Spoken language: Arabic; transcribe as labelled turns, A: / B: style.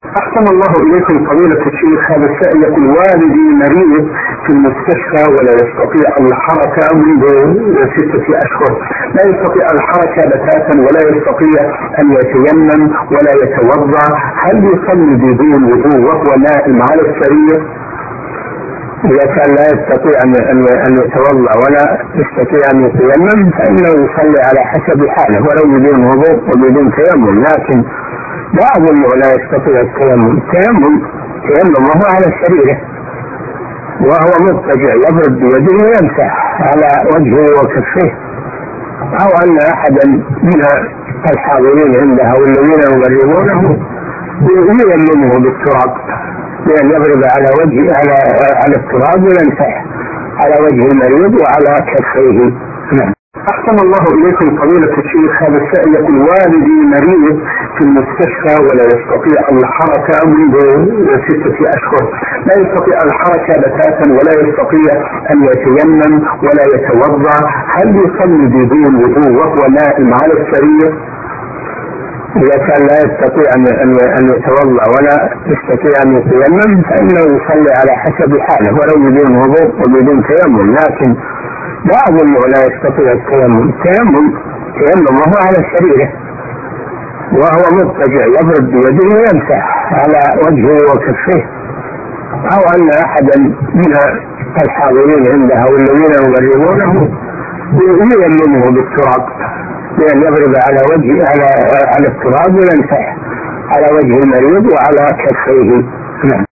A: أحسن الله إليكم فضيلة الشيخ. هذا السائل يقول: والدي مريض في المستشفى ولا يستطيع الحركة منذ 6 أشهر، لا يستطيع الحركة بتاتا ولا يستطيع أن يتيمم ولا يتوضأ، هل يصلي بدون وضوء وهو نائم على السرير؟ إذا كان لا يستطيع أن يتوضأ ولا يستطيع أن يتيمم فإنه يصلي على حسب حاله ولو بدون وضوء وبدون تيمم، لكن لا أظن لا يستطيع التيمم. تيمم وهو على سريره وهو مضطجع يضرب بيده ويمسح على وجهه وكفيه، أو أن أحدا من الحاضرين عنده والذين يمرضونه ييممه بالتراب، بأن يضرب على وجهه على التراب ويمسح على وجه المريض وعلى كفيه. نعم. أحسن الله إليكم فضيلة الشيخ. هذا السائل يقول: والدي مريض في المستشفى ولا يستطيع الحركة منذ 6 أشهر، لا يستطيع الحركة بتاتا ولا يستطيع أن يتيمم ولا يتوضأ، هل يصلي بدون وضوء وهو نائم على السرير؟ إذا كان لا يستطيع أن يتوضأ ولا يستطيع أن يتيمم فإنه يصلي على حسب حاله ولو بدون وضوء وبدون تيمم، لكن لا أظن لا يستطيع التيمم. تيمم وهو على سريره وهو مضطجع يضرب بيده ويمسح على وجهه وكفيه، أو أن أحدا من الحاضرين عنده والذين يمرضونه ييممه بالتراب، بأن يضرب على وجهه على التراب ويمسح على وجه المريض وعلى كفيه. نعم.